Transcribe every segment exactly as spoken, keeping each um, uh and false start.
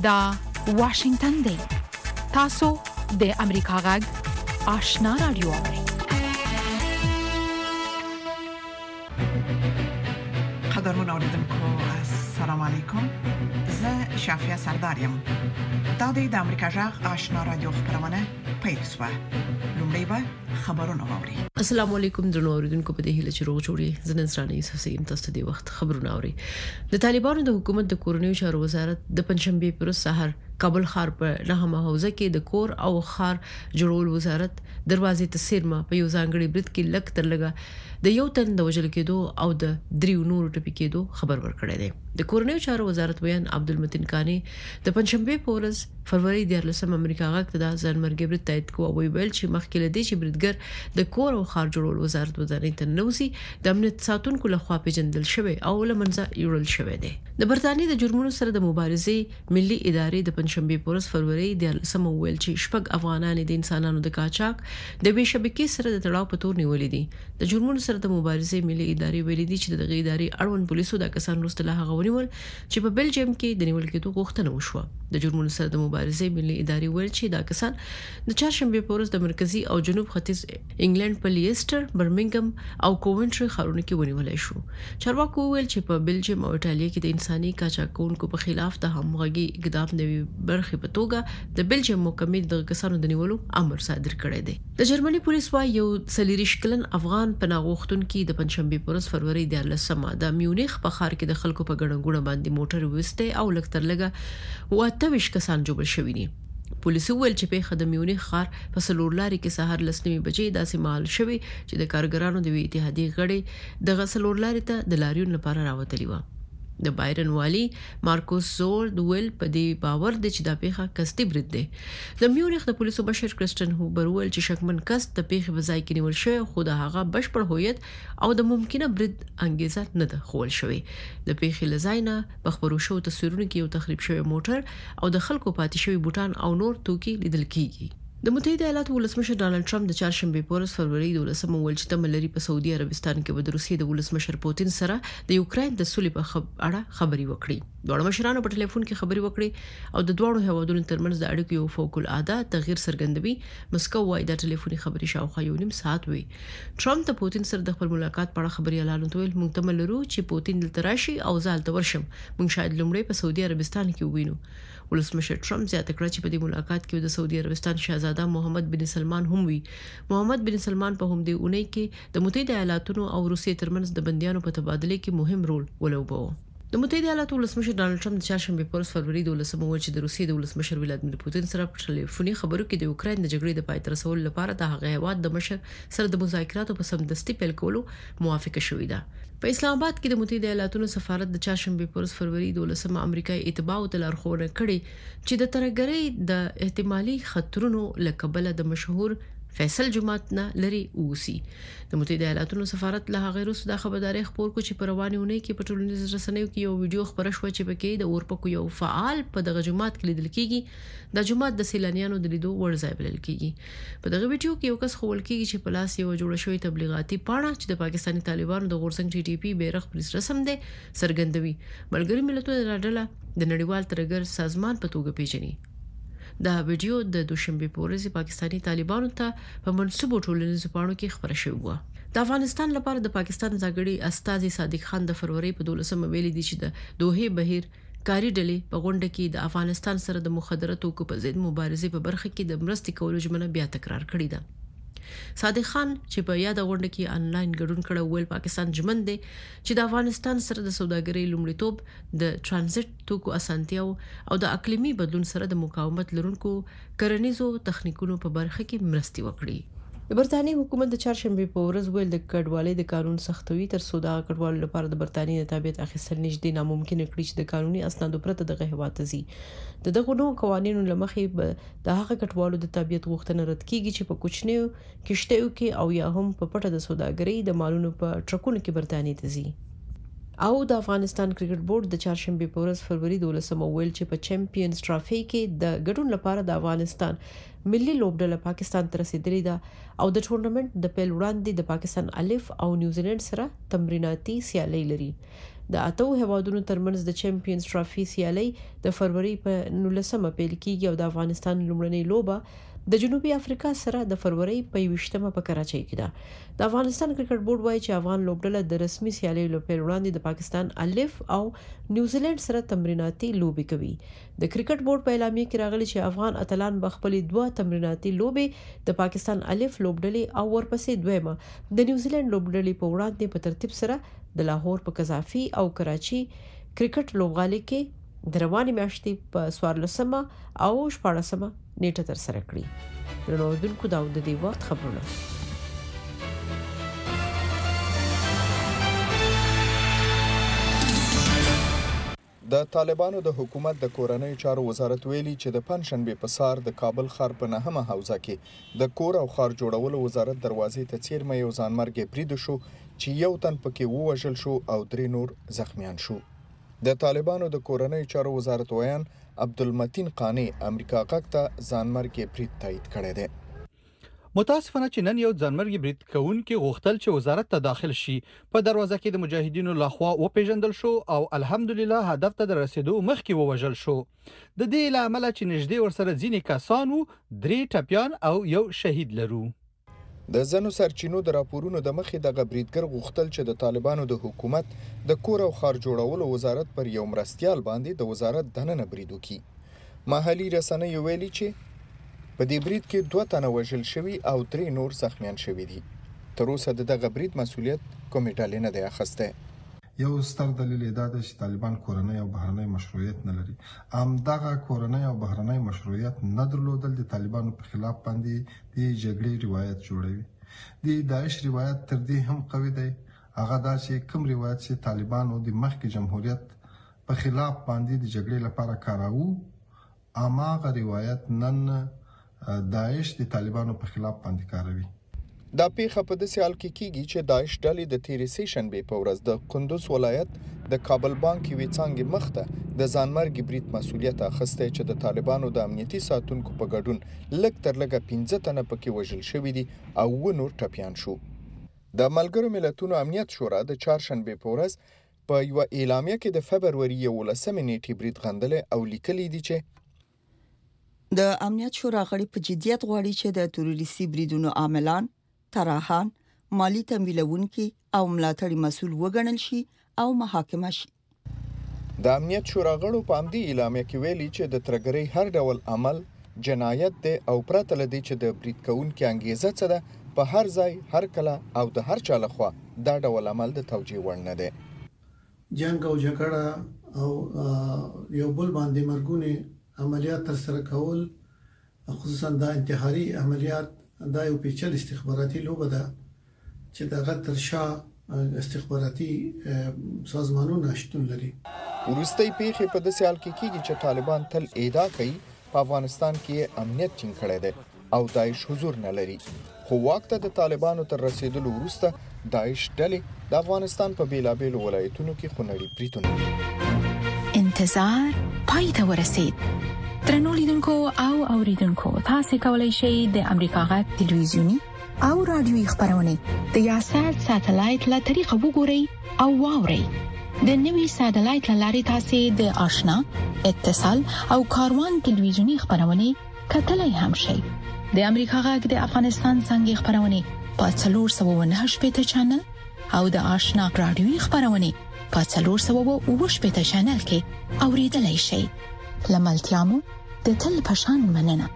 دا واشنگتن دی تاسو د امریکا غږ آشنا رادیو قدرمن اوریدونکو السلام علیکم زه شافیا سردارم دا د امریکا غږ آشنا رادیو خبرونه پیښه لومړی به خبرونه واوري. السلام علیکم درنو اوریدونکو په دې هیله چې روغ جوړي زنن سرانه حسین تاسو د وخت خبرونه اوري. د طالبانو د حکومت د کورنیو چارو وزارت د پنځشنبه پر سحر کابل ښار په نهمه حوزه کې د کور او ښار جوړول وزارت دروازې ته سیرما په یو ځانګړي برید کې لک تر لګا د یو تن د وجل کېدو او د دریو نورو ټپي کېدو خبر ورکړی دی. د کورنیو چارو وزارت بیان عبدالمتین کانی د پنځشنبه په ورځ فروری د لسم امریکا غاک د ځانمرګي برید تایید کوي او ویل چې مخکې لدی چې بریدګر د کور او ښار جوړول وزارت وزارت ته نوزي د امنیت ساتونکو لخوا پیژندل شوی او لمنځه یوړل شوی دی. د برتانیې د جرمونو سره د مبارزې ملي ادارې د پنځشنبه په ورځ فروری د لسم ویل چې شپږ افغانان د انسانانو د قاچاق د وی شبکې سره د تړاو په تور نیولې دي. د جرمونو سره د مبارزې ملي ادارې ویلي دي چې د ادارې اړوند پولیسو د کسان وروسته هغه ونیول چې په بلجیم کې د نیول کېدو غوښتنه وشوه. د جرمونو سره د مبارزې ملي ادارې ویل چې دا کسان د چهارشنبه په ورځ د مرکزی او جنوب ختیځ انګلند په لیسټر، برمنګم او کوونټري ښارونو کې ونیول شو. چارواکو ویل چې په بلجیم او ایټالیا کې د انساني قاچاقونکو په خلاف د همغږي اقدام د برخې په توګه د بلجیم محکمې د کسانو د نیولو امر صادر کړی دی. د جرمني پولیس وايي یو څلوریش کلن افغان پناهغښتون کې د پنځشنبه په ورځ فروری د لسمه د میونخ په ښار کې د خلکو په ګڼګوڼه باندې موټر وسته او لکتر لګه واته ویش کسان جوړ شوی دي. پولیسو ویل چې په خدمت میونخ ښار په سلورلاري کې سحر لسنیمه بجې داسې مال شوی چې د کارګرانو د اتحادیې غړي د غسلورلاري ته د لاریون لپاره راوتلی و. د بایرن والی مارکوس زور د ویل په دې باور دی چې دا پیښه قصدي برید دی. د میونخ د پولیسو مشر کرستن هوبر ویل چې شکمن کس د پیښې په ځای کې نیول شوی خو د هغه بشپړ هویت او د ممکنه برید انګیزه نه ده خول شوی. د پیښې لزاینه په خبرو شو تصویرونه کې یو تخریب شوی موټر او د خلکو پاتې شوی بوتان او نور توکي لیدل کیږي. د متحده ایالاتو ولسمشر ډانلډ ټرمپ د چهارشنبه په ورځ فروری د لسمه ول چې تملري په سعودي عربستان کې د روسیې د ولسمشر پوتین سره د یوکرين د سولې په اړه خبري وکړي. دوه مشرانو په ټلیفون کې خبري وکړي او د دوه هیوادونو ترمنځ د اړیکو یو فوق العاده تغییر څرګندوي. مسکو وايي د ټلیفوني خبري شاوخوا یو نیم ساعت وي. ټرمپ د پوتین سره د خپل ملاقات په اړه خبري اعلان وکړ. موږ تملرو چې پوتین دلته راشي او ځالته ورشم. موږ شاید لومړی په سعودي عربستان کې وینو. ولسمشر ټرمپ زیاته کړه چې په دې ملاقات کې د سعودي عربستان شاهزاده محمد بن سلمان هم وي. محمد بن سلمان په هم دې اونۍ کې د متحده ایالاتونو او روسیې ترمنځ د بنديانو په تبادله کې مهم رول ولوباوه. د متحده ایالاتو ولسمشر ډانلډ ټرمپ د چهارشنبه په ورځ فروری د لسمه ول چې د روسیې د ولسمشر ولادیمیر پوتین سره په ټلیفوني خبرو کې د یوکرين د جګړې د پای ته رسولو لپاره د هغه هیواد د مشر سره د مذاکراتو په سمدستي پیل کولو موافقه شوې ده. په اسلام آباد کې د متحده ایالاتونو سفارت د چهارشنبه په ورځ فروری د لسمه امریکایي اتباع او لارښوونه کړې چې د ترګرۍ د احتمالي خطرونو لکبل د مشهور فیصل جماعت نه لري اوسي. د متحده ایالاتونو سفارت له هغه وروسته د خبرداري خبر کو چې پروانهونه کې په ټولنیزو رسنیو کې یو ویډیو خبره شو چې پکې د اورپکو یو فعال په دغه جماعت کې لیدل کیږي. د جماعت د سیلانیانو د لیدو وړ ځای بلل کیږي. په دغه ویډیو کې یو کس خول کیږي چې په لاس یو جوړ شوی تبلیغاتي پاڼه چې د پاکستاني طالبانو د غورځنګ ټي ټي پی بیرغ پولیس رسم دی سرګندوي. ملګری ملتونو د راډله د نړیوال ترګر سازمان په توګه پیژني. دا ویډیو د دوشنبه په ورځ پاکستاني طالبانو ته په منسوبو ټولنیزو پاڼو کې خبره شوې و. د افغانستان لپاره د پاکستان ځانګړي استازي صادق خان د فروری په دولسمه ویلي دي چې د دوه بهیر کاری ډلې په غونډه کې د افغانستان سره د مخدره توکو په ضد مبارزې په برخه کې د مرستې کولو ژمنه بیا تکرار کړې ده. صادق خان چې په یاد غونډه کې انلاین ګډون کړه ویل پاکستان ژمن دی چې د افغانستان سره د سوداګرۍ لومړیتوب د ترانزیت توکو اسانتیاو او د اقلیمي بدلون سره د مقاومت لرونکو کرنیزو تخنیکونو په برخه کې مرستې وکړي. د برتانیې حکومت د چهارشنبه په ورځ ویل د کډوالۍ د قانون سختوي تر څو د کډوالو لپاره د برتانیې د تابعیت اخیستل نږدې ناممکن کړي چې د قانوني اسنادو پرته دغه هیواد ته ځي. د دغه نوو قوانینو لمخې د هغه کډوالو د تابعیت غوښتنه رد کیږي چې په کوچنیو کشتیو کې او یا هم په پټه د سوداګرۍ د مالونو په ټرکونو کې برتانیې ته ځي. او د افغانستان کرکټ بورډ د چهارشنبه په ورځ فروری د لسمه ویل چې په چمپیونز ټرافي کې د ګډون لپاره د افغانستان ملي لوبډله پاکستان ته رسیدلې ده او د ټورنمنت د پیل وړاندې د پاکستان الف او نیوزیلند سره تمریناتي سیالي لري. د اتو هوادونو ترمنځ د چمپیونز ټرافي سیالي د فروری په نولسمه پیل کیږي او د افغانستان لومړنۍ لوبه د جنوبي افریقا سره د فروری په یوشتمه په کراچۍ کې ده. د افغانستان کرکټ بورډ وایي چې افغان لوبډله د رسمي سیالي لپاره وړاندې د پاکستان الف او نیوزیلند سره تمریناتي لوبي کوي. د کرکټ بورډ په اعلامیه کې راغلي چې افغان اتلان به خپل دوه تمریناتي لوبي د پاکستان الف لوبډلې او ورپسې دویمه د نیوزیلند لوبډلې په وړاندې په ترتیب سره د لاهور په قذافي او کراچي کرکټ لوبغالي کې د رواني میاشتې په څوارلسمه او شپاړسمه نیټه تر سره کړی. رنوردونکو داود د دې وخت خبرونه. د طالبانو د حکومت د کورنۍ چارو وزارت ویلي چې د پنځشنبه په سار د کابل ښار په نهمه حوزه کې د کور او ښار جوړولو وزارت دروازې ته څیرمه یو ځانمرګ برید شو چې یو تن پکې ووژل شو او درې نور زخمیان شو. د طالبانو د کورنۍ چارو وزارت ویان عبدالمتین قانی امریکا غږ ته ځانمرګ برید تایید کړی دی. متاسفانه چې نن یو ځانمرګي برید کوونکي غوښتل چې وزارت ته داخل شي په دروازه کې د مجاهدینو لخوا وپیژندل شو او الحمدلله هدف ته د رسیدو مخکې ووژل شو. د دې لامل چې نږدې ورسره ځینې کسان وو درې ټپيان او یو شهید لرو. د ځنو سرچینو د راپورونو د مخې د غبرګر غوښتل چې د طالبانو د حکومت د کور او ښار جوړولو وزارت پر یو مرستيال باندې د وزارت دننه برید وکړي. محلي رسنۍ ویلي چې په دې برید کې دوه تنه وژل شوي او درې نور زخمیان شوي دي. تر اوسه د دغه برید مسؤلیت کومې ډلې نه دی اخیستی. یو ستر دلیل دا دی چې طالبان کورنۍ او بهرنۍ مشروعیت نه لري. همدغه کورنۍ او بهرنۍ مشروعیت نه درلودل د طالبانو په خلاف باندې د جګړې روایت جوړوي. د داعش روایت تر دې هم قوي دی. هغه دا چې کوم روایت چې طالبانو د مخکې جمهوریت په خلاف باندې د جګړې لپاره کاراوه، هماغه روایت نن داعش د طالبانو په خلاف باندې کاروي. دا پیښه په داسې حال کې کیږي چې داعش ډلې د تیرې سې شنبې په ورځ د قندوز ولایت د کابل بانک یوې څانګې مخته د ځانمرګي برید مسؤلیت اخیستی چې د طالبانو د امنیتي ساتونکو په ګډون لږ تر لږه پنځه تنه پکې وژل شوي دي او اووه نور ټپیان شو. د ملګرو ملتونو امنیت شورا د چهارشنبې په ورځ په یوه اعلامیه کې د فبروري یولسمې نیټې برید غندلی او لیکلي دي چې د امنیت شورا غړي په جديت غواړي چې د تروریستي بریدونو عاملان، طراحان، مالی تمویلونکي او ملاتړي مسؤل وګڼل شي او محاکمه شي. د امنیت شورا غړو په همدې اعلامیه کې ویلي چې د ترګرۍ هر ډول عمل جنایت دی او پرته له دې چې د برید کوونکي انګیزه څه ده، په هر ځای هر کله او د هر چا لخوا دا ډول عمل د توجیه وړ نه دی. جنگ او جګړه او یو بل باندې مرګونه عملیات تر سره کول، خصوصا دا انتحاري عملیات، دا یو پیچل استخباراتي لوبه ده چې دغه تر شا استخباراتي سازمانونه شتون لري. وروستۍ پیښې په داسې حال کې کیږي چې طالبان تل ادعا کوي په افغانستان کې امنیت ټینګ کړی دی او داعش حضور نه لري. خو واک ته د طالبانو تر رسیدلو وروسته داعش ډلې د افغانستان په بیلابیلو ولایتونو کې خونړي بریدونه کوي. انتظار پای ته ورسید. درنو لیدونکو او اوریدونکو، تاسو کولی شئ د امریکا غږ ټلویزیونی او رادیوي خبرونه د یاشات ساتلایت له طریقو وګورئ او واورئ. د نوي ساتلایت لارې تاسو د آشنا، اتصال او کاروان ټلویزیونی خبرونه کتلای هم شئ. د امریکا غږ د افغانستان څنګه خبرونه په څلور سوه او نهه شپږ چینل او د آشنا رادیوي خبرونه په څلور سوه او اووه شپږ چینل کې اوریدلای شئ. لملتيامو د تل پشان مننه.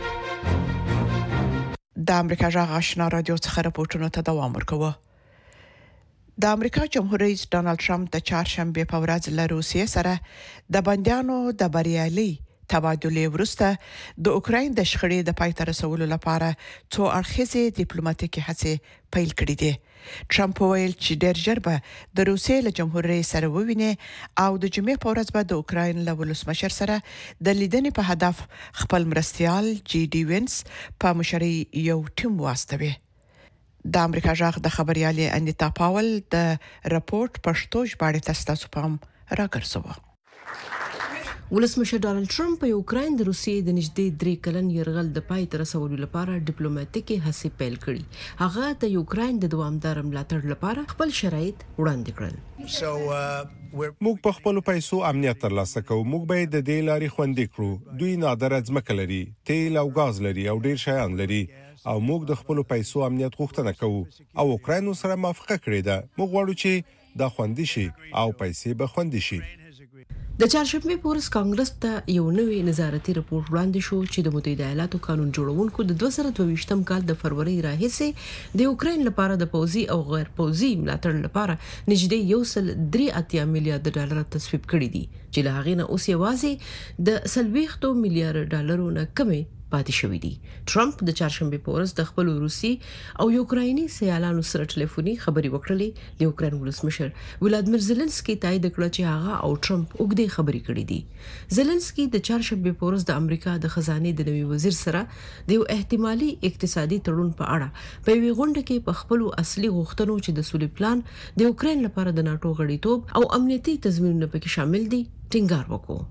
د امریکا جغ آشنا رادیو څخه راپورټونو ته دوام ورکوه. د امریکا جمهور رئیس ډانلډ ټرمپ د چهارشنبه په ورځ له روسیې سره د بندیانو د بریالي تبادله وروسته د اوکراین د شخړې د پای ته رسولو لپاره څو اړخیزې ډیپلوماټیکي هڅې پیل کړې دي. ټرمپ ویل چې ډېر ژر به د روسیې له جمهور رئیس سره وویني او د جمعې په ورځ به د اوکراین له ولسمشر سره د لیدنې په هدف خپل مرستيال جی ډي وینس په مشرۍ یو ټیم واستوي. د امریکا جغ د خبريالي انیتا پاول د راپورټ پښتو ژباړې تاسو پام راګرځوه. ولسمشر ډانلډ ټرمپ په اوکراین د روسیې د نږدې درې کلن یرغل د پای ته رسولو لپاره ډیپلوماټیکي هڅې پیل کړې. هغه د اوکراین د دوامدار ملاتړ لپاره خپل شرایط وړاندې کړل. So uh, موږ په خپل پیسو امنیت ترلاسه کوو. موږ به د دې لارې خوندې کړو. دوی نادره ځمکه لري، تیل او غاز لري او ډیر شیان لري او موږ د خپل پیسو امنیت غوښتنه کوو او اوکراین سره موافقه کړې ده. موږ غواړو چې دا خوندې شي او پیسې به خوندې شي. د چهارشنبه په ورځ کانګرس ته یو نوې نظارتي راپور وړاندې شو چې د متحده ایالاتو قانون جوړونکو د دوه زره دوه ویشتم کال د فروری راهیسې د اوکراین لپاره د پوځي او غیر پوځي ملاتړ لپاره نږدې یو سل درې اتیا میلیارډ ډالر تصویب کړي دي چې له هغې نه اوس یوازې د سلويختو میلیارډ ډالرو نه کمې پاتې شوې دي. ټرمپ د چهارشنبه په ورځ د خپل روسي او یوکرایني سیالانو سره ټلیفوني خبري وکړلې. د اوکراین ولسمشر ولادیمیر زيلنسکي تایید کړ چې هغه او ټرمپ اوږدې خبري کړې دي. زيلنسکي د چهارشنبه په ورځ د امریکا د خزانه د نوي وزیر سره د یو احتمالي اقتصادي تړون په اړه په وی غونډه کې په خپل اصلي غوښتنو چې د سولې پلان د اوکراین لپاره د ناتو غړیتوب او امنیتي تضمینونه پکې شامل دي ټینګار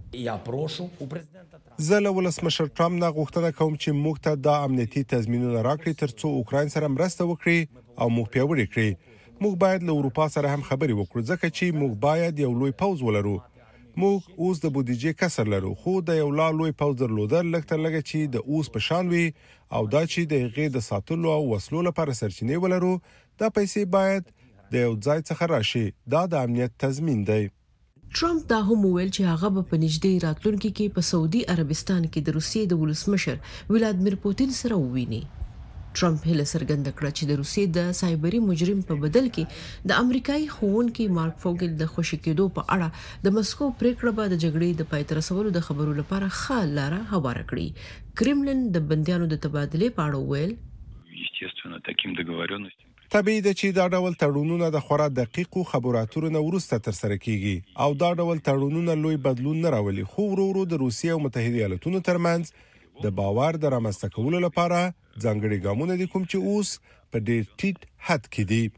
وکړو. زه له ولسمشر ټرمپ نه غوښتنه کوم چې موږ ته د امنیتي تضمینونه راکړي ترڅو اوکراین سره مرسته وکړي او موږ پیاوړي کړي. موږ باید له اروپا سره هم خبرې وکړو ځکه چې موږ باید یو لوی پوځ ولرو. موږ اوس د بودیجې کسر لرو خو د یو لا لوی پوځ درلودل لکه لګه چې د اوس په شان وي او دا چې د غې د ساتلو او وسلو لپاره سرچینې ولرو. دا پیسې باید د یو ځای څخه راشي. دا د امنیت تضمین دی. ټرمپ دا هم ویل چې هغه په نږدې راتلونکي کې په سعودي عربستان کې د روسیې د ولسمشر ولادیمیر پوتین سره وویني. ټرمپ هله سرګند کړ چې د روسیې د سایبری مجرم په بدل کې د امریکایي خوونکي مارک فوګل د خوشی کېدو په اړه د مسکو پریکړه به د جګړې د پای ته رسولو د خبرو لپاره ښه لاره هواره کړي. کرملن د بنديانو د تبادله په اړه ویل естественно таким договоренностям طبيعي ده چې دا ډول تړونونه د خورا دقیقو خبرو اترو نه وروسته تر سره کیږي او دا ډول تړونونه لوی بدلون نه راولي خو ورو ورو د روسیې او متحده ایالاتونو ترمنځ د باور د رامنځته کولو لپاره ځانګړي ګامونه دي کوم چې اوس په ډېر ټیټ حد کې دي.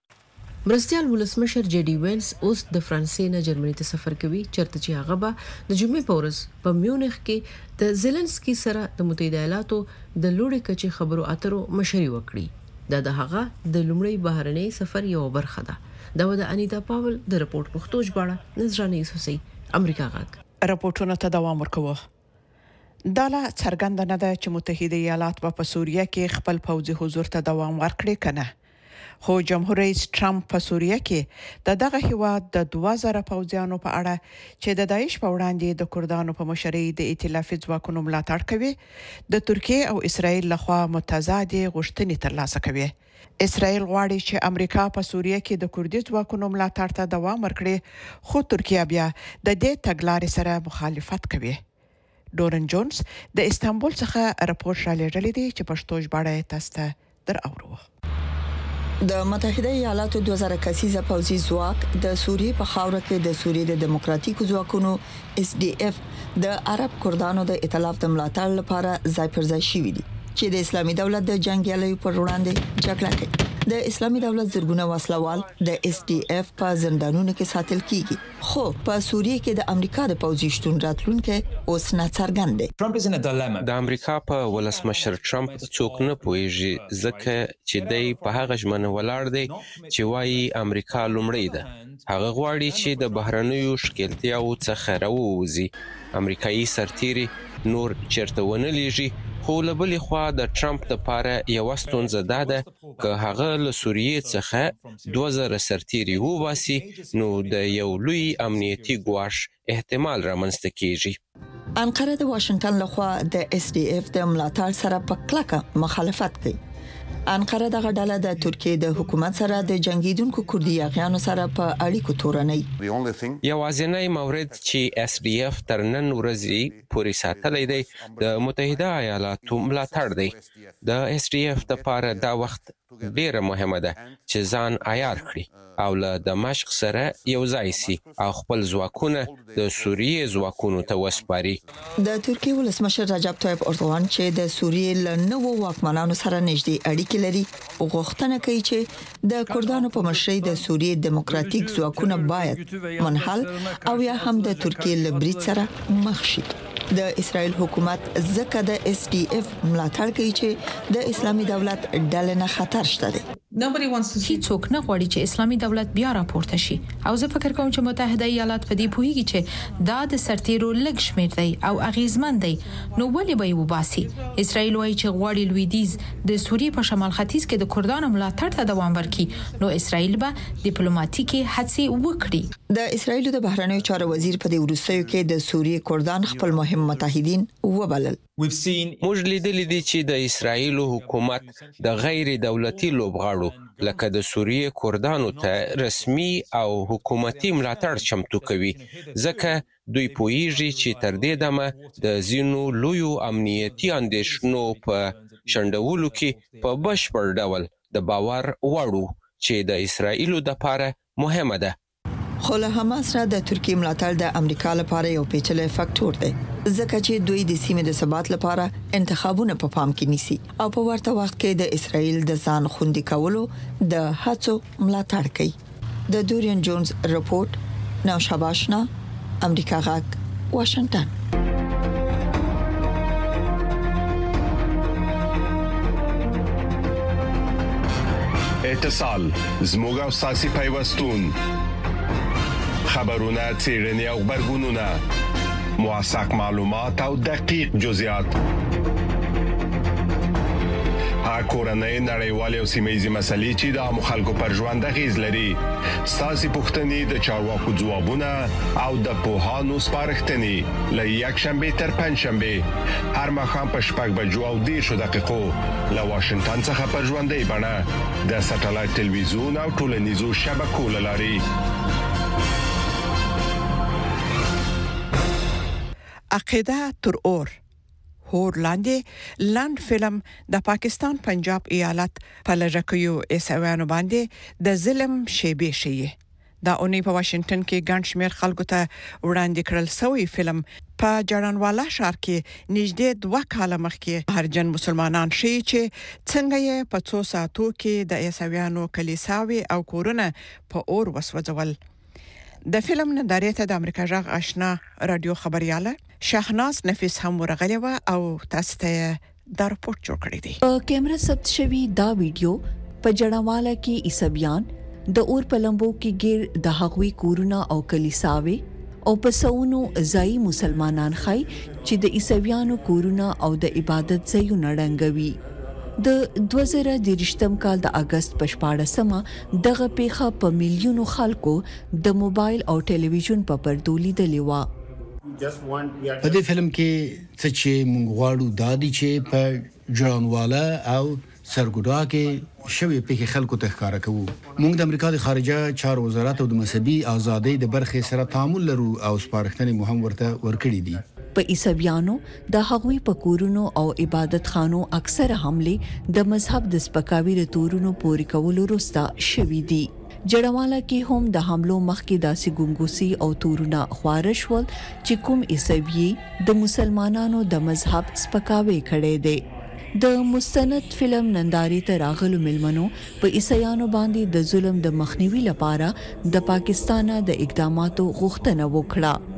مرستيال ولسمشر جی ډي وینس اوس د فرانسې نه جرمني ته سفر کوي چرته چې هغه به د جمعې په ورځ په میونخ کې د زيلنسکي سره د متحده ایالاتو د لوړې کچې خبرو اترو مشري وکړي. دا د هغه د لومړی بهرنۍ سفر یو برخه ده. دا د انیتا پاول د رپورت پښتو ژباړه نظرانه یوسفي امریکا غاک. راپورټونه ته دوام ورکوه. دا لا څرګند نه ده چې متحده ایالات په سوریه کې خپل پوځي حضور ته دوام ورکړي کنه. خو جمهور رئیس ټرمپ په سوریه کې د دغه هیواد د دوه زره پوځیانو په اړه چې د داعش په وړاندې د کردانو په مشرۍ د ائتلافي ځواکونو ملاتړ کوي د ترکیه او اسرائیل لخوا متضادې غوښتنې ترلاسه کوي. اسرائیل غواړي چې امریکا په سوریه کې د کردي ځواکونو ملاتړ ته دوام ورکړي خو ترکیه بیا د دې تګلارې سره مخالفت کوي. ډورن جونز د استانبول څخه راپور را لېږلی دی چې پښتو ژباړه تاسو ته در اورو. د متحده ایالاتو دوه زره کسیزه پوځي ځواک د سوریې په خاوره کې د سوریې د دیموکراتیکو ځواکونو اس ډي اف د عرب کردانو د ائتلاف د ملاتړ لپاره ځای پر ځای شوي دي چې د اسلامي دولت د جنگیالیو پر وړاندې جګړه کوي. د اسلامي دولت زرګونه وسلوال د اس ډي اف په زندانونو کې ساتل کیږي خو په سوریې کې د امریکا د پوځي شتون راتلونکي اوس نه څرګند دی. د امریکا په ولسمشر ټرمپ څوک نه پوهیږي ځکه چې دی په هغه ژمنه ولاړ دی چې وايي امریکا لومړی ده. هغه غواړي چې د بهرنیو شکلتیاو څخه راووځي. امریکایي سرتیري نور چرته ونه لیږي خو له بلې خوا د ټرمپ لپاره یوه ستونزه دا ده که هغه له سوریې څخه دوه زره سرتیري وباسي نو د یو لوی امنیتي ګواښ احتمال رامنځته کیږي. انقره د واشنگټن لخوا د اس ډي اف د ملاتړ سره په کلکه مخالفت کوي. انقره دغه ډله د ترکیه د حکومت سره د جنگیدونکو کردي یاغیانو سره په اړیکو تورنۍ. یوازینی مورد چې اس ډي اف تر نن ورځې پورې ساتلی دی د متحده ایالاتو ملاتړ دی. د اس ډي اف لپاره دا وخت ډیره مهمه ده چې ځان عیار کړي او له دمشق سره یو ځای سي او خپل ځواکونه د سوریې ځواکونو ته وسپاري. د ترکیه ولسمشر رجب طیب اردوغان چې د سوریې له نوو واکمنانو سره نږدې اړیکې لري غوښتنه کوي چې د کردانو په مشرۍ د سوریې دیموکراتیک ځواکونه باید منحل او یا هم د ترکیه له برید سره مخ شي. د اسرائیل حکومت ځکه د اس ډي اف ملاتړ کوي چې د اسلامي دولت ډلې نه خطر شته دی. هیڅوک نه غواړي چې اسلامي دولت بیا راپورته شي او زه فکر کوم چې متحده ایالات په دې پوهیږي چې دا د سرتیرو لږ شمیر دی او اغیزمن دی نو ولې به یې وباسي. اسرائیل وايي چې غواړي لویدیز د سوریې په شمال ختیځ کې د کردانو ملاتړ ته دوام ورکړي نو اسرائیل به ډیپلوماټیکي هڅې وکړي. د اسرائیل د بهرنیو چارو وزیر په دې وروستیو کې د سوریې کردان خپل مهم متحدین وبلل. موږ لیدلی دي چې د اسرایل حکومت د غیر دولتي لوبغاړو لکه د سوریې کردانو ته رسمي او حکومتي ملاتړ چمتو کوي ځکه دوی پوهیږي چې تر دې دمه د ځینو لویو امنیتي اندېښنو په شنډولو کې په بشپړ ډول د باور وړ چې د اسرایلو لپاره مهمه ده. خو له حماس را د ترکیې ملاتړ د امریکا لپاره یو پیچلی فاکټور دی ځکه چې دوی د سیمې د ثبات لپاره انتخابونه په پام کې نیسي او په ورته وخت کې د اسرائیل د ځان خوندي کولو د هڅو ملاتړ کوي. د دورین جونز رپورت نوشابه آشنا امریکا غږ واشنگټن. اتصال زموږ او ساسي پیوستون خبرونه چیرنی او خبرګونونه موثق معلومات او دقیق جزئیات هر کورنۍ نړیوالې او سیمه‌یزې مسلې چې د مخالکو پر ژوند غیز لري ساسي پښتني د چارواکو ځوابونه او د پوهانو سپارښتنې ل یک شنبه تر پنځ شنبه هر مخام په شپږ بجو او دیرشو دقیقو له واشنگټن څخه پر ژوندۍ بڼه د ساتلایت ټلویزیون او ټولنیزو شبکو لاري. عقیده تر اور هور لاندې لاند فلم د پاکستان پنجاب ایالت په لږکیو عیسویانو باندې د ظلم شیبې شي. دا اونۍ په واشنگټن کې ګڼ شمېر خلکو ته وړاندې کړل شوی فلم په جړانوالا ښار کې نږدې دوه کاله مخکې هرجن مسلمانان شي چې څنګه یې په څو ساعتو کې د عیسویانو کلیساوي او کورونه په اور وسوځول. د فلم نندارې ته د امریکا غږ آشنا رادیو خبرياله شاهناز نفیس هم ورغلی و او تاسو ته دا رپورت جوړ کړی دی. په کیمرا ثبت شوی دا ویډیو په جړاواله کې عیسویان د اور په لمبو کې ګیر د هغوی کورونه او کلیساوي او په سونو ځای مسلمانان خای چې د عیسویانو کورونه او د عبادت ځایونه رنګوي. د دوه زره دېرشم کال د اگست په شپاړسمه دغه پیښه په میلیونو خلکو د موبایل او ټلویزیون په پردو لیدلې و. په دې فلم کې څه چې موږ غواړو دا دي چې په جړانوالا او سرګوډا کې شوی پیښه خلکو ته ښکارا کوو. موږ د امریکا د خارجه چارو وزارت او د مذهبي ازادۍ د برخې سره تعامل لرو او سپارښتنې مو هم ورته ورکړې دي. په عیسویانو د هغوی په کورونو او عبادت خانو اکثره حمله د مذهب د سپکاوي د تورونو پوري کولو وروسته شوې دي. جړواله کې هم د حملو مخکې داسې ګونګوسي او تورونه خوارش ول چې کوم عیسوي د مسلمانانو د مذهب سپکاوي کړي دي. د مستند فلم نندارې ته راغلو ملمنو په عیسایانو باندې د ظلم د مخنیوي لپاره د پاکستان د اقداماتو غوښتنه وکړه.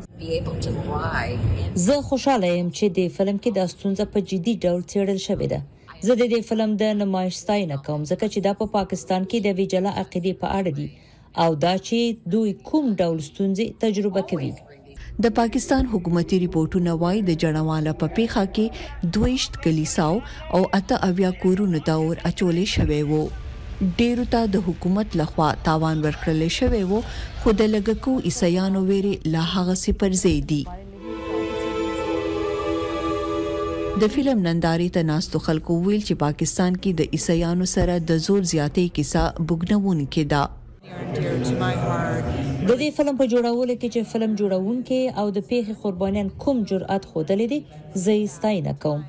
زه خوشاله یم چې د فلم کې د ستونزې په جدي ډول څېړل شوې ده. زه د دې فلم د نمایش ستاینه کوم ځکه چې دا په پاکستان کې د ویجاله عقیدې په اړه دي او دا چې دوی کوم ډول ستونزې تجربه کوي. د پاکستان حکومتي ریپورتونه وايي د جړواله په پیښه کې دویشت کلیساو او اته اویا کورونو ته اور اچولې شوی وو. ډیرو ته د حکومت لخوا تاوان ورکړل شوی وو خو د لګکو عیسایانو ویري لا هغه سي پر زیدي. د فلم نندارې ته ناستو خلکو ویل چې پاکستان کې د عیسایانو سره د زور زیاتې کیسه بګنونکې ده. د دې فلم په جوړولو کې چې فلم جوړونکي او د پیښې قربانیان کوم جرأت خوده دي زه یې ستاینه کوم.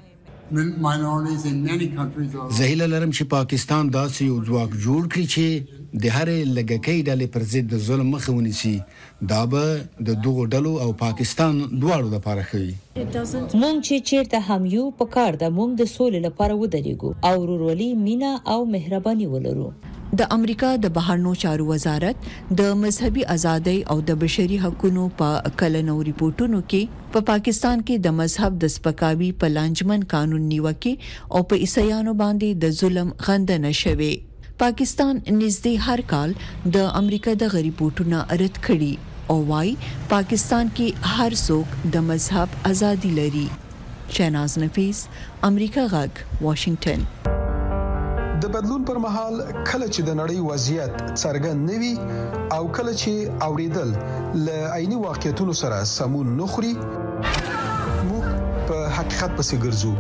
زهیله لرم چې پاکستان داسې یو ځواک جوړ کړي چې د هرې لګکۍ ډلې پر ضد د ظلم مخه ونیسي. دا به د دغو ډلو او پاکستان دواړو لپاره ښه مونږ چې چیرته هم یو په کار د مونږ د سولې لپاره ودرېږو او ورورولي مینا او مهرباني ولرو. د امریکا د بهرنیو چارو وزارت د مذهبي ازادۍ او د بشري حقوقو په کلنو ریپورتونو کې په پا پاکستان کې د مذهب د سپکاوي په لانجمن قانون نیوکه او په عیسایانو باندې د ظلم غندنه شوه. پاکستان نږدې هر کال د امریکا د غریبوټونه رد کړي او وايي پاکستان کې هر څوک د مذهب ازادي لري. شیناز نفیس، امریکا غږ، واشنگټن. د بدلون پر مهال کله چې د نړۍ وضعیت څرګند نوي او کله چې اوریدل ل عیني واقعیتونو سره سمون نخري، موږ په حقیقت پسې ګرځو.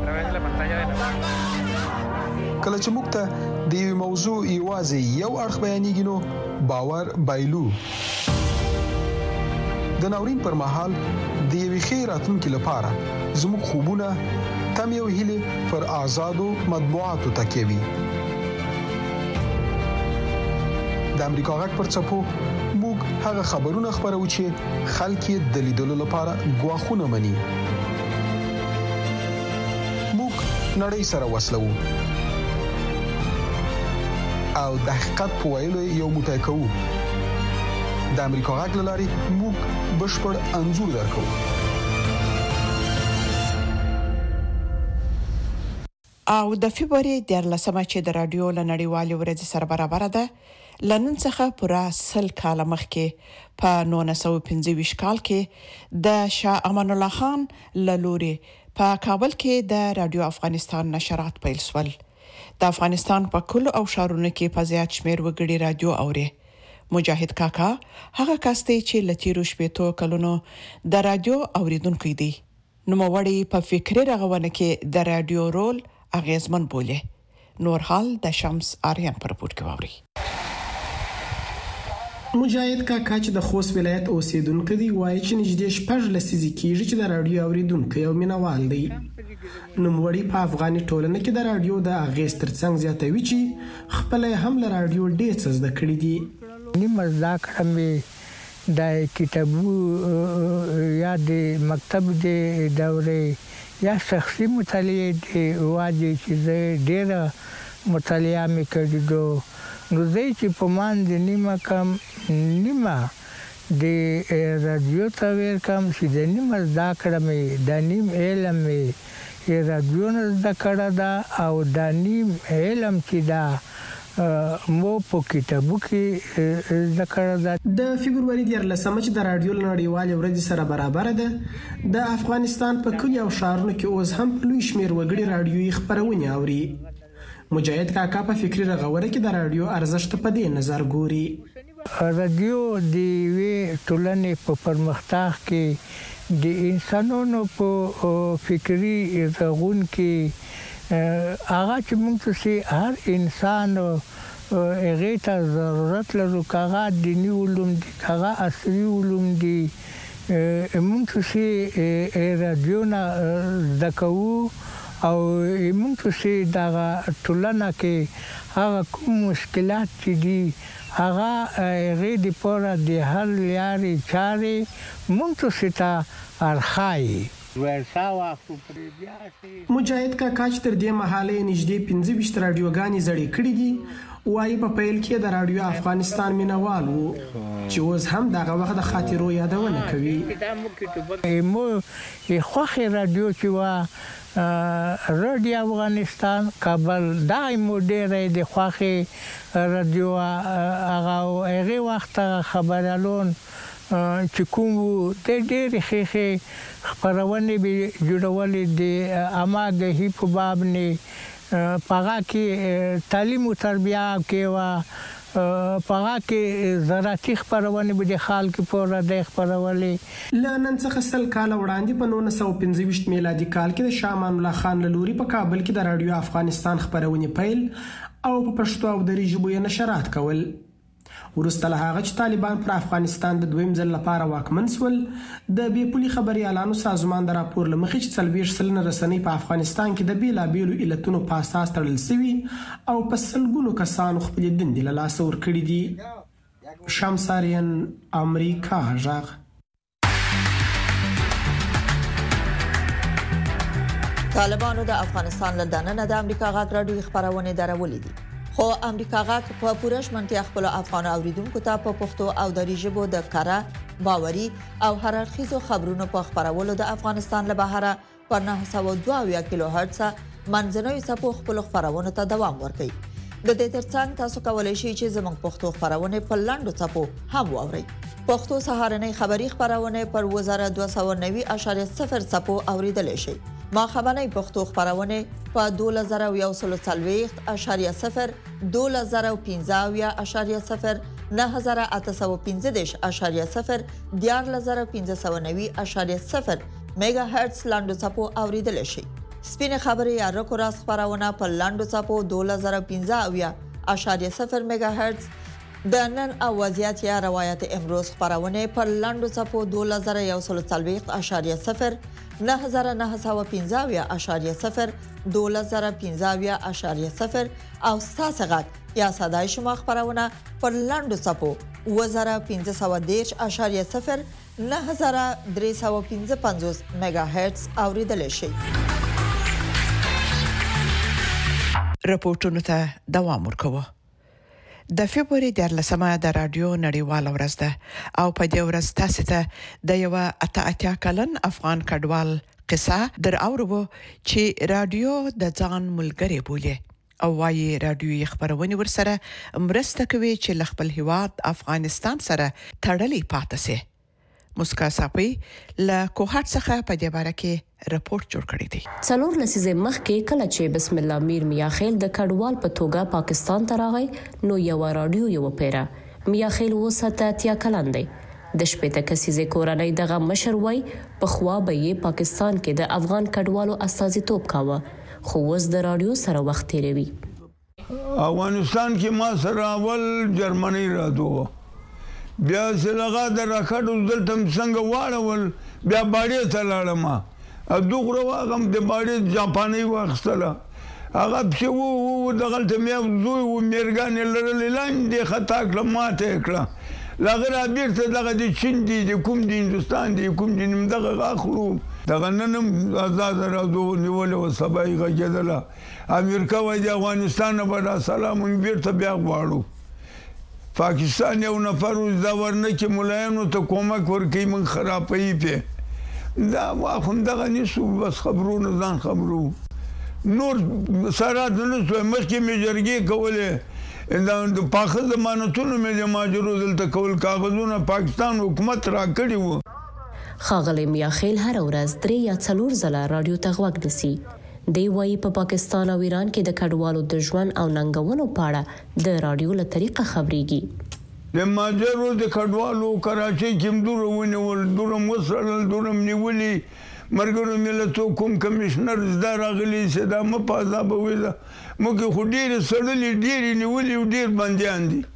کله چې موږ ته د یو موضوع یوازې یو اړخ بیانېږي نو باور بایلو. د ناورین پر مهال د یوې ښې راتلونکې لپاره زموږ خوبونه تمې او هیلې پر آزادو مطبوعاتو تکیه وي. د امریکا غږ پر څپو موږ هغه خبرونه خبرو چې خلک یې د لیدلو لپاره غواخونه مني. موږ نړۍ سره وصلو او د حقیقت په ویلو یو موټی کوو. د امریکا غږ لاري موږ بشپړ انځور درکو. او د فبراير د لسمه چې د رادیو لنړیوالې ورځې سره برابر ده، لنن څخه پورا سل کال مخکې په نولس سوه پنځه ویشت کال کې د شاه امان الله خان لوري په کابل کې د رادیو افغانستان نشرات پیل شول. د افغانستان په کلو او شهرونو کې په زیات شمیر وګړي رادیو اوري. مجاهد کاکا هغه کاستي چې لتیرو شپېتو کلونو د رادیو اوریدونکو دی. نو موړی په فکری رغونه کې د رادیو رول اغیزمن بوله. نور حال د شمس آریان پر رپورت کې ووري. مجاهد کاکا چې د خوست ولایت اوسیدونکو دی وایي چې نږدې شپږ لسیزې کېږي چې د رادیو اوریدونکو یو مینوال دی. نوموړی په افغاني ټولنه کې د رادیو د اغیز ترڅنګ زیاتوي چې خپل هم له رادیو ډېر څه زده کړی دي. نیمه زده کړه مې د کتابو یا د مکتب د دورې یا شخصي مطالعه دی واجب چې ډېر مطالعه مې کړې دو. نو زه چې په مان د نیمه کم نیمه د رادیو ته ور کم چې د نیمه زده کړه مې د نیم علم مې رادیو نه زده کړه دا او د نیم علم چې دا مو په کتابو کې ذکر ده. د فبراير د لسمه چې د رادیو نړیوالې ورځې سره برابر ده، د افغانستان په کلیو او شهرونو کې اوس هم لوی شمیر وګړي رادیوي خبرونه اوري. مجاهد کاکا په فکری رغونه کې د رادیو ارزښت په دې نظر ګوري. رادیو د وی ټولنې په پرمختګ کې د انسانانو په فکری رغون کې هغه چې موږ ته هر انسان هغه ته ضرورت لرو، کاغه دینی علوم دي، کاغه عصري علوم دي، موږ ته رادیو نه دکو او موږ ته دا ټولنه کې هغه کوم مشکلات چې دي هغه غیر دی پورا دی هر لاري چاري موږ ته ارخای. مجاهد کاکا چې تر دې مهاله نږدې پنځه ویشت رادیوګانې زړې کړې دي وایي په پیل کې د رادیو افغانستان مینوال وو چې اوس هم دغه وخت د خاطرو یادونه کوي. مو خوخه رادیو چې وا رادیو افغانستان کابل دایمو ډېرې د خوخه رادیو هغه هغه وخت خبرالون چې کوم د ډېر خېخه خبرونه به جوړولې د اماګهي په باب نه پاګه کې تعلیم او تربیه کې وا پاګه کې زراعتي خبرونه به د خلک په راډیو خبرولې. لنن څخه سل کال وړاندې په نولس سوه پنځه ویشت میلادي کال کې د شاه امان الله خان لوري په کابل کې د رادیو افغانستان خبرونه پیل او په پښتو او دري ژبه یې نشرات کول. ورسته له هغه چې طالبان پر افغانستان د دویم ځل لپاره واکمن شول، د بې پولي خبريالانو سازمان د راپور لمخې چې څلوېښت سلنه رسنۍ په افغانستان کې د بیلابېلو علتونو په اساس تړل شوي او په سلګونو کسانو خپلې دندې له لاسه ورکړي دي. شمساریان، امریکا غږ. طالبانو د افغانستان له دننه د امریکا غږ راډیو خبرونه درولې دي، خو امریکا غږ په پوره شمنتیا خپل افغان اوریدونکو ته په پښتو او دری ژبه د کاره باوري او هر اړخیزو خبرونو په خبرولو د افغانستان له بهره پر نه سوه دوه اویا کیلو هرتز منځنوي څپو خپل خبرونه ته دوام ورکوي. د دې ترڅنګ تاسو کولای شئ چې زموږ پښتو خبرونه په لاندو ټاپو هم واورئ. پښتو سهارنۍ خبری خبرونه پر وزارت دوه سوه نوي اعشاریه صفر ټاپو اوریدل شي. ما خبرنۍ پښتو خبرونه په دوه زره یو سل څلوېښت اعشاریه صفر دوه زره پنځه اعشاریه صفر نه هزار اته سوه پنځه دېرش اعشاریه صفر دیارلس زره پنځه سوه نوي اعشاریه صفر میگا هرتز لاندو ټاپو اوریدل شي. سپینه خبري یا رکو راس خبرونه په لاندو ټاپو دوه زره پنځه اعشاریه صفر میگا هرتز د نن او وضعیت یا روایت امروز خبرونه په لاندو ټاپو دوه زره یو سل څلوېښت اعشاریه صفر نه هزار نه سوه پنځه اعشاریه صفر دوه زره پنځه اعشاریه صفر او ساسغت یا صداي شما خبرونه پر لاندو ټاپو اوه زره پنځه سوه دېرش اعشاریه صفر نه هزار درې سوه پنځه پنځوس میگا هرتز اوریدل شي. رپورټونو ته دوام ورکوه. د فبراير د لسمه د رادیو نړیوال ورځ ده او په دې ورځ تاسو ته د یو اته اتیا کلن افغان کډوال قصه در اورو چې رادیو د ځان ملګری بولي او وايي رادیوي خبرونه ورسره مرسته کوي چې خپل هیواد افغانستان سره تړلې پاتې سي. مسکا صاحب له کوهات څخه په دې باره کې رپورت جوړ کړی دی. څلور لسیزه مخکې کله چې بسم الله میر میاخیل د کډوال په توګه پاکستان ته راغی نو یو رادیو یو پیره میاخیل وسته تیا کلن دی. د شپږ کسیزه کورنۍ دغه مشر وای په خوا به یې پاکستان کې د افغان کډوالو استازیتوب کاوه خو اوس د رادیو سره وخت تیروي. افغانستان کې ما سره اول جرمني رادیو بیا سلغه د راکړو دلته څنګه واړول بیا باړې ته لاړم ا دوغره واغم د باړې جاپاني واخستله هغه چې وو دغلته مې زوی و میرګان لرل لاندې خطا کړم ماته کړه لغره بیرته دغه د چین دی د کوم د هندستان دی کوم د دغه اخلو دغه نن آزاد راځو نیول او سبای غجدله امریکا و د افغانستان په سلام بیرته بیا غواړو پاکستان یو نفر دا ورنه چې ملایانو ته کومک ورکوي من خرابوي په دا واخم دغه نسو بس خبرونه ځان خبرو نور سره د نسو مخکې مې جرګې کولې دا د پاخه ضمانتونو مې د ماجرو دلته کول کاغذونه پاکستان حکومت را کړی وو. خاغلی میاخیل هر ورځ درې یا څلور ځله رادیو ته غوږ نیسي. دی وايي په پاکستان او ایران کې د کډوالو د ژوند او ننګونو په اړه د رادیو له طریقه خبريږي. د ماجرو د کډوالو کراچۍ کې دوره ونیول دوره مسرل دوره نیولي مرګرو ملتونو کوم کمشنر زده راغلي چې دا مپازا به ویل موږ خو ډیر سړلې ډیر نیولي ډیر بنديان دي.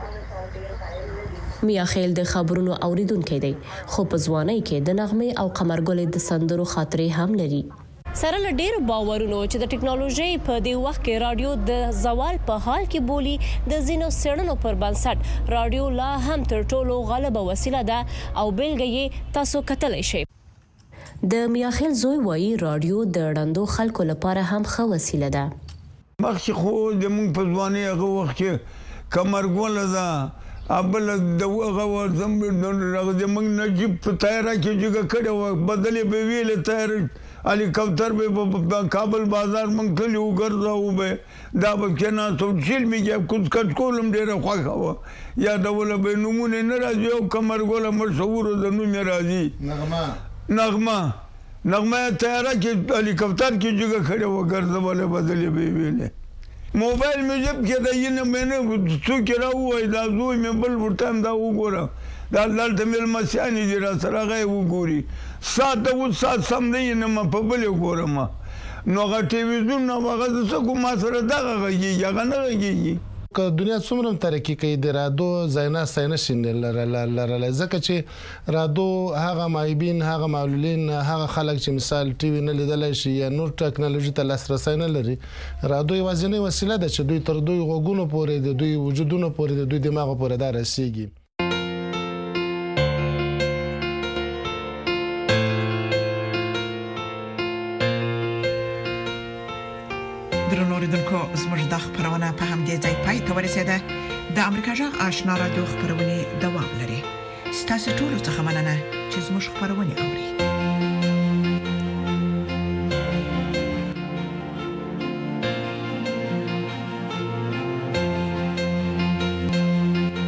میاخیل د خبرونو اوریدونکو دی خو په ځوانۍ کې د نغمه او قمرګل د سندرو خاطرې هم لري. سره له ډېر باورونو چې د ټکنالوژي په دې وخت کې رادیو د زوال په حال کې بولی د زینو سړنو پر بنسټ رادیو لا هم تر ټولو غالبه وسیله ده او بلګې یې تاسو کتلی شئ. د میاخیل زوی وایي رادیو د ړندو خلکو لپاره هم ښه وسیله ده. مخکې خو زموږ په ځوانۍ هغه وخت کې کمرګوله ده ابل د هغه زموږ زموږ نجیب په تیاره کې جګه کړې وه بدلې به ویلې تیاره علي کوتر به کابل بازار مونږ تللی وګرځاو به دا به کېناستو چیل مې کې کوڅ کټ کولم ډېره خوښه وه یادوله به یې نومونه نه راځي او کمرګوله مشهوره د نوم یې راځي نغمه نغمه نغمه تیاره کې علي کوتر کې جګه کړې وه ګرځولې بدلې به یې ویلې موبایل مې جب کې د یې نه مې نه څوک یې راووایي دا زوی مې بل ورته هم دا وګوره دا دلته مېلمستیانې دي را سره هغه یې وګوري ساعت د اوس ساعت سم دی نه ما په بل ګورم نو هغه ټلویزیون نو هغه څه کوم ما سره دغه غږیږي هغه نه غږیږي. که دنیا څومره ترقی کوي د رادیو ځاینا ساينس لرل ځکه چې رادیو هغه مایبین هغه معلولین هغه خلک چې مثال ټي وي نه لیدل شي یا نور ټکنالوژي ته لاسرسي نه لري رادیو یوازینی وسیله ده چې دوی تر دوی غوګونو پورې د دوی وجودونو پورې د دوی دماغ پورې دا رسیږي. درنوریدونکو زموږ د خبرونه په همدې ځای پای ته ورسیده. د امریکا جغ آشنا رادیو خبرونه دوام لري. ستاسو ټول څه مننه چې زموږ خبرونه اوري.